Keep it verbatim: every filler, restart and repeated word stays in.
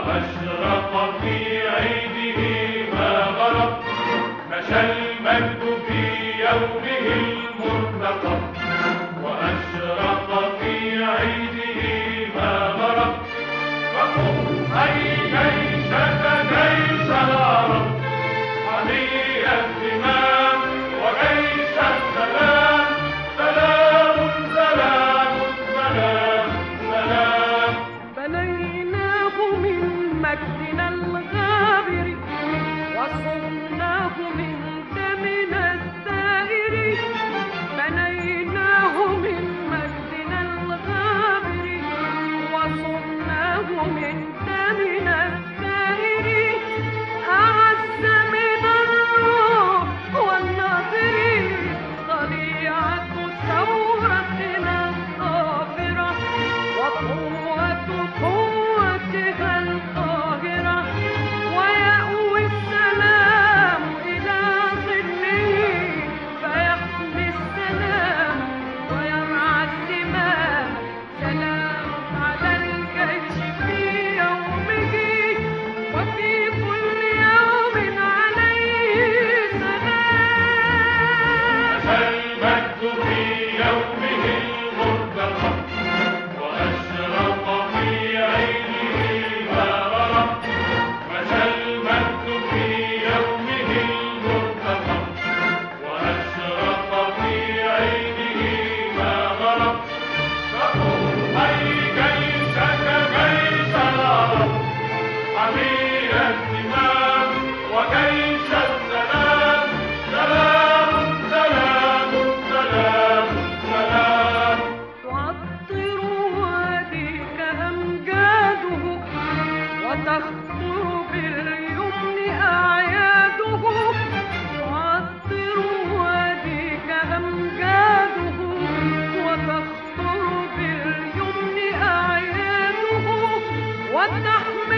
وأشرق في عيده ما غرب، مشى المجد في يومه المرتقب. وأشرق في عيده ما غرب، فقم أي جيشك جيش العرب، حمي الزمام وجيش السلام. سلام سلام سلام سلام. بنيناه من مجدنا الغابر، وصرناه من دمنا الزائر. بنيناه من مجدنا الغابر، وصرناه من دمنا الزائر. أعز من الروح والناظر، طليعة ثورتنا الظافرة، وقوة قوتها القاهرة. ويأوي السلام إلى ظله، فيحمي السلام ويرعى الزمام. سلام على الجيش في يومه، وفي كل يوم عليه سلام. مشى المجد في يومه المرتقب، وأشرق في عينه ما غرب. مشى المجد في يومه المرتقب، وأشرق في عينه ما غرب. فقم أي جيشك جيش العرب، حمي الزمام وجيش السلام. سلام سلام سلام سلام. تعطر واديك أمجاده، وتخطر باليمن أعياده. تعطر واديك أمجاده، وتخطر باليمن أعياده. وتحمل